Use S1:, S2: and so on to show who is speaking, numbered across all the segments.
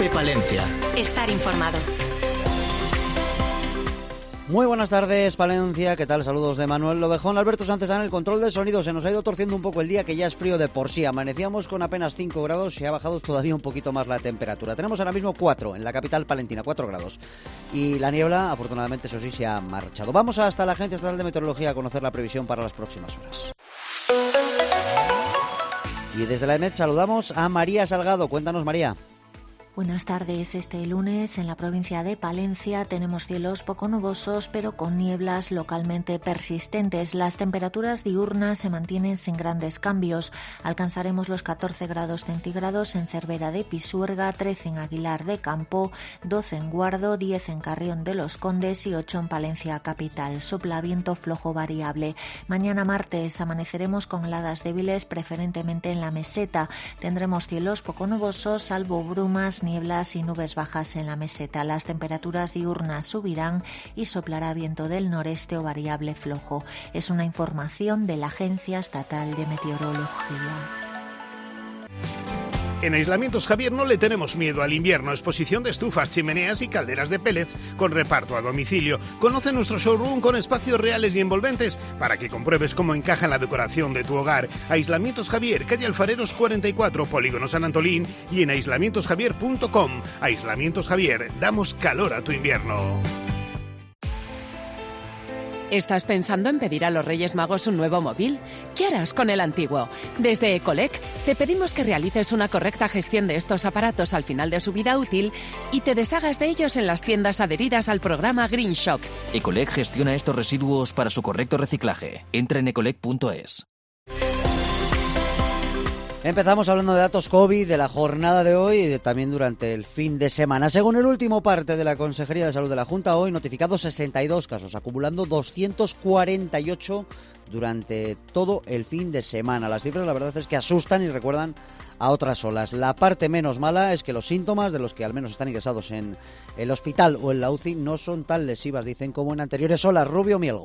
S1: COPE Palencia.
S2: Estar informado.
S3: Muy buenas tardes, Palencia. ¿Qué tal? Saludos de Manuel Lobejón. Alberto Sánchez en el control de sonido. Se nos ha ido torciendo un poco el día, que ya es frío de por sí. Amanecíamos con apenas 5 grados y ha bajado todavía un poquito más la temperatura. Tenemos ahora mismo 4 en la capital palentina, 4 grados. Y la niebla, afortunadamente, eso sí, se ha marchado. Vamos hasta la Agencia Estatal de Meteorología a conocer la previsión para las próximas horas. Y desde la EMET saludamos a María Salgado. Cuéntanos, María.
S4: Buenas tardes. Este lunes en la provincia de Palencia tenemos cielos poco nubosos, pero con nieblas localmente persistentes. Las temperaturas diurnas se mantienen sin grandes cambios. Alcanzaremos los 14 grados centígrados en Cervera de Pisuerga, 13 en Aguilar de Campo, 12 en Guardo, 10 en Carrión de los Condes y 8 en Palencia capital. Sopla viento flojo variable. Mañana martes amaneceremos con heladas débiles, preferentemente en la meseta. Tendremos cielos poco nubosos, salvo brumas, nieblas y nubes bajas en la meseta. Las temperaturas diurnas subirán y soplará viento del noreste o variable flojo. Es una información de la Agencia Estatal de Meteorología.
S5: En Aislamientos Javier no le tenemos miedo al invierno. Exposición de estufas, chimeneas y calderas de pellets con reparto a domicilio. Conoce nuestro showroom con espacios reales y envolventes para que compruebes cómo encaja en la decoración de tu hogar. Aislamientos Javier, calle Alfareros 44, Polígono San Antolín y en aislamientosjavier.com. Aislamientos Javier, damos calor a tu invierno.
S6: ¿Estás pensando en pedir a los Reyes Magos un nuevo móvil? ¿Qué harás con el antiguo? Desde Ecolec te pedimos que realices una correcta gestión de estos aparatos al final de su vida útil y te deshagas de ellos en las tiendas adheridas al programa Green Shop.
S7: Ecolec gestiona estos residuos para su correcto reciclaje. Entra en ecolec.es.
S3: Empezamos hablando de datos COVID de la jornada de hoy y también durante el fin de semana. Según el último parte de la Consejería de Salud de la Junta, hoy notificados 62 casos, acumulando 248 durante todo el fin de semana. Las cifras, la verdad, es que asustan y recuerdan a otras olas. La parte menos mala es que los síntomas de los que al menos están ingresados en el hospital o en la UCI no son tan lesivas, dicen, como en anteriores olas. Rubio Mielgo.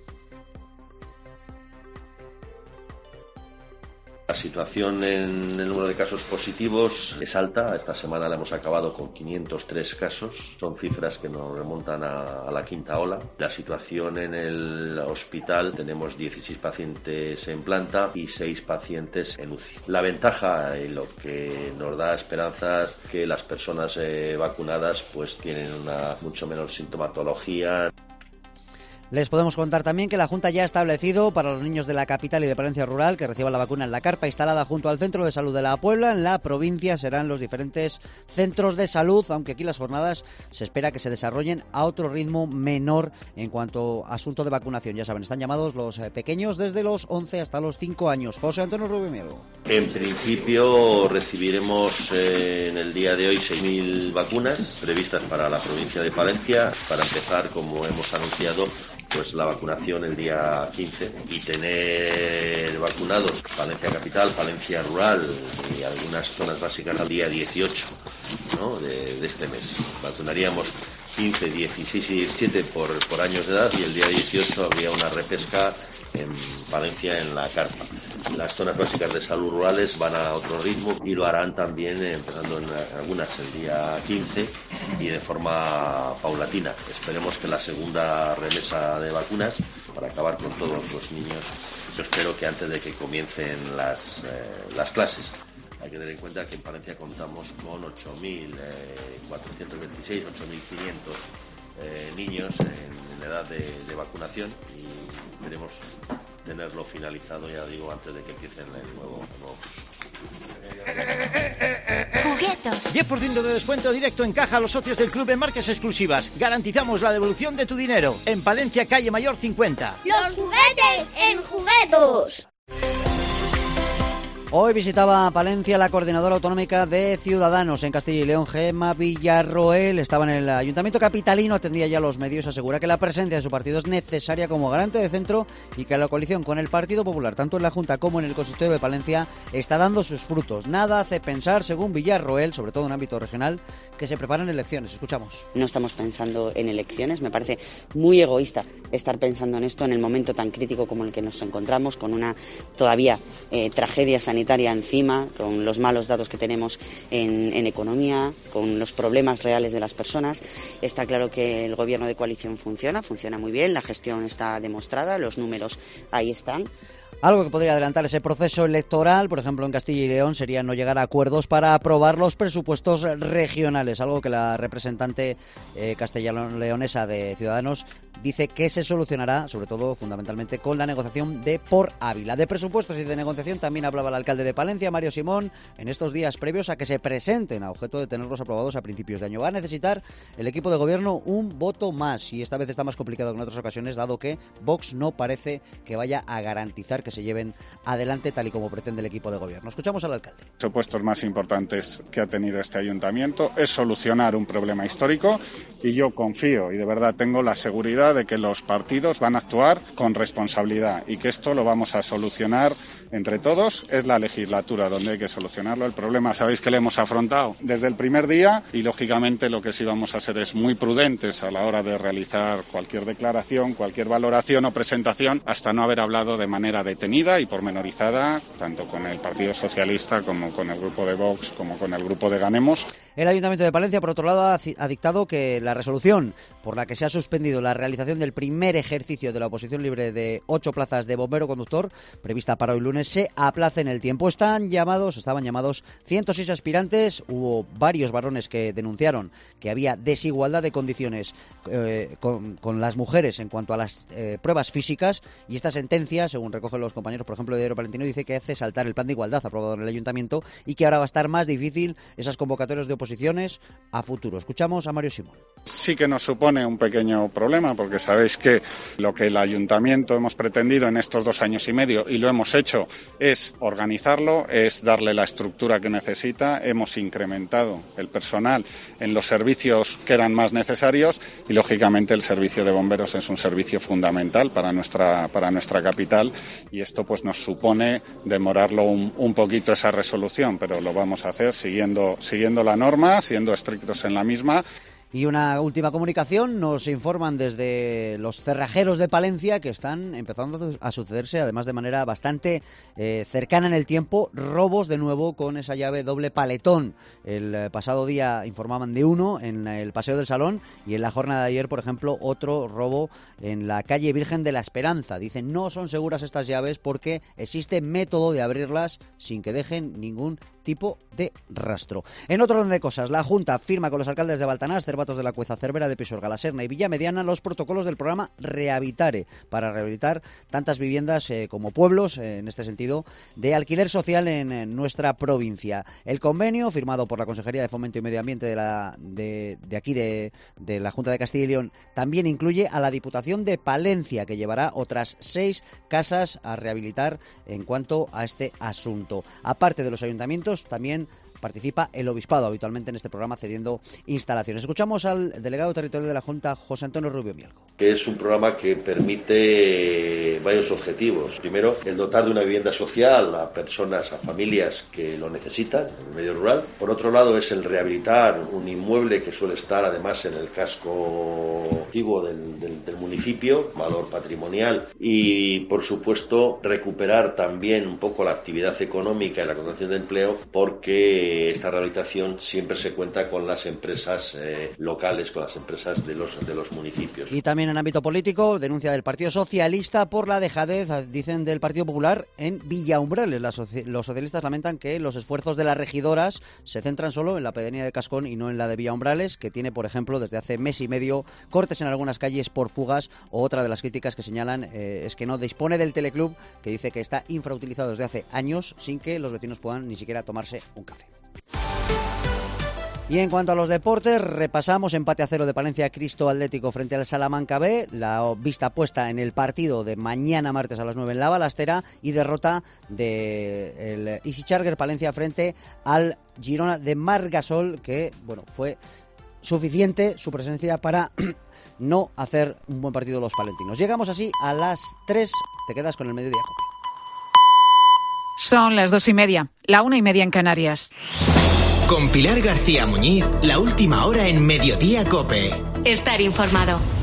S8: La situación en el número de casos positivos es alta. Esta semana la hemos acabado con 503 casos. Son cifras que nos remontan a la quinta ola. La situación en el hospital, tenemos 16 pacientes en planta y 6 pacientes en UCI. La ventaja y lo que nos da esperanzas es que las personas vacunadas pues tienen una mucho menor sintomatología.
S3: Les podemos contar también que la Junta ya ha establecido para los niños de la capital y de Palencia Rural que reciban la vacuna en la carpa instalada junto al Centro de Salud de la Puebla. En la provincia serán los diferentes centros de salud, aunque aquí las jornadas se espera que se desarrollen a otro ritmo menor en cuanto a asunto de vacunación. Ya saben, están llamados los pequeños desde los 11 hasta los 5 años. José Antonio Rubio Mielgo.
S8: En principio recibiremos en el día de hoy 6.000 vacunas previstas para la provincia de Palencia, para empezar, como hemos anunciado, pues la vacunación el día 15 y tener vacunados Palencia Capital, Palencia Rural y algunas zonas básicas al día 18, ¿no? de este mes. Vacunaríamos 15, 16 y 17 por años de edad y el día 18 habría una repesca en Palencia en la carpa. Las zonas básicas de salud rurales van a otro ritmo y lo harán también empezando en algunas el día 15 y de forma paulatina. Esperemos que la segunda remesa de vacunas para acabar con todos los niños, yo espero que antes de que comiencen las clases. Hay que tener en cuenta que en Palencia contamos con 8.426, 8.500 niños en edad de vacunación y queremos tenerlo finalizado, ya digo, antes de que empiecen el nuevo curso.
S1: Juguetos. 10% de descuento directo en caja a los socios del club en marcas exclusivas. Garantizamos la devolución de tu dinero. En Palencia, calle Mayor 50.
S9: ¡Los juguetes en Juguetos!
S3: Hoy visitaba Palencia la coordinadora autonómica de Ciudadanos en Castilla y León, Gemma Villarroel. Estaba en el Ayuntamiento capitalino, atendía ya los medios, asegura que la presencia de su partido es necesaria como garante de centro y que la coalición con el Partido Popular, tanto en la Junta como en el Consistorio de Palencia, está dando sus frutos. Nada hace pensar, según Villarroel, sobre todo en ámbito regional, que se preparan elecciones. Escuchamos.
S10: No estamos pensando en elecciones, me parece muy egoísta estar pensando en esto en el momento tan crítico como el que nos encontramos, con una todavía tragedia sanitaria sanitaria encima, con los malos datos que tenemos en economía, con los problemas reales de las personas. Está claro que el gobierno de coalición funciona muy bien, la gestión está demostrada, los números ahí están.
S3: Algo que podría adelantar ese proceso electoral, por ejemplo en Castilla y León, sería no llegar a acuerdos para aprobar los presupuestos regionales, algo que la representante castellano-leonesa de Ciudadanos dice que se solucionará, sobre todo, fundamentalmente, con la negociación de Por Ávila. De presupuestos y de negociación también hablaba el alcalde de Palencia, Mario Simón, en estos días previos a que se presenten a objeto de tenerlos aprobados a principios de año. Va a necesitar el equipo de gobierno un voto más, y esta vez está más complicado que en otras ocasiones, dado que Vox no parece que vaya a garantizar que se lleven adelante tal y como pretende el equipo de gobierno. Escuchamos al alcalde.
S2: Los presupuestos más importantes que ha tenido este ayuntamiento es solucionar un problema histórico, y yo confío y de verdad tengo la seguridad de que los partidos van a actuar con responsabilidad y que esto lo vamos a solucionar entre todos. Es la legislatura donde hay que solucionarlo. El problema, sabéis que lo hemos afrontado desde el primer día, y lógicamente lo que sí vamos a hacer es muy prudentes a la hora de realizar cualquier declaración, cualquier valoración o presentación, hasta no haber hablado de manera detenida y pormenorizada, tanto con el Partido Socialista como con el grupo de Vox, como con el grupo de Ganemos.
S3: El Ayuntamiento de Palencia, por otro lado, ha dictado que la resolución por la que se ha suspendido la realización del primer ejercicio de la oposición libre de 8 plazas de bombero conductor, prevista para hoy lunes, se aplace en el tiempo. Estaban llamados 106 aspirantes. Hubo varios varones que denunciaron que había desigualdad de condiciones con las mujeres en cuanto a las pruebas físicas, y esta sentencia, según recogen los compañeros, por ejemplo, de Diario Palentino, dice que hace saltar el plan de igualdad aprobado en el Ayuntamiento y que ahora va a estar más difícil esas convocatorias de oposiciones a futuro. Escuchamos a Mario Simón.
S2: Sí que nos supone un pequeño problema, porque sabéis que lo que el Ayuntamiento hemos pretendido en estos 2 años y medio, y lo hemos hecho, es organizarlo, es darle la estructura que necesita. Hemos incrementado el personal en los servicios que eran más necesarios, y lógicamente el servicio de bomberos es un servicio fundamental para nuestra capital, y esto pues nos supone demorarlo un poquito esa resolución, pero lo vamos a hacer siguiendo la norma, siendo estrictos en la misma.
S3: Y una última comunicación, nos informan desde los cerrajeros de Palencia que están empezando a sucederse, además de manera bastante cercana en el tiempo, robos de nuevo con esa llave doble paletón. El pasado día informaban de uno en el Paseo del Salón, y en la jornada de ayer, por ejemplo, otro robo en la calle Virgen de la Esperanza. Dicen, no son seguras estas llaves porque existe método de abrirlas sin que dejen ningún tipo de rastro. En otro orden de cosas, la Junta firma con los alcaldes de Baltanás, Cervatos de la Cueza, Cervera de Pisuerga, La Serna y Villamediana los protocolos del programa Rehabitare para rehabilitar tantas viviendas como pueblos, en este sentido, de alquiler social en nuestra provincia. El convenio, firmado por la Consejería de Fomento y Medio Ambiente de la Junta de Castilla y León, también incluye a la Diputación de Palencia, que llevará otras 6 casas a rehabilitar en cuanto a este asunto. Aparte de los ayuntamientos, también participa el Obispado habitualmente en este programa cediendo instalaciones. Escuchamos al delegado territorial de la Junta, José Antonio Rubio Mielgo.
S8: Que es un programa que permite varios objetivos. Primero, el dotar de una vivienda social a personas, a familias que lo necesitan en el medio rural. Por otro lado, es el rehabilitar un inmueble que suele estar además en el casco antiguo del municipio, valor patrimonial, y por supuesto recuperar también un poco la actividad económica y la creación de empleo, porque esta rehabilitación siempre se cuenta con las empresas locales, con las empresas de los municipios.
S3: Y también en ámbito político, denuncia del Partido Socialista por la dejadez, dicen, del Partido Popular en Villaumbrales. Los socialistas lamentan que los esfuerzos de las regidoras se centran solo en la pedanía de Cascón y no en la de Villaumbrales, que tiene, por ejemplo, desde hace mes y medio cortes en algunas calles por fugas. O otra de las críticas que señalan es que no dispone del teleclub, que dice que está infrautilizado desde hace años, sin que los vecinos puedan ni siquiera tomarse un café. Y en cuanto a los deportes, repasamos empate a 0 de Palencia Cristo Atlético frente al Salamanca B, la vista puesta en el partido de mañana martes a las 9 en la Balastera, y derrota del Easy Charger Palencia frente al Girona de Margasol, que fue suficiente su presencia para no hacer un buen partido los palentinos. Llegamos así a las 3, te quedas con el Mediodía Cope.
S11: Son las 2:30, la 1:30 en Canarias.
S12: Con Pilar García Muñiz, la última hora en Mediodía Cope.
S13: Estar informado.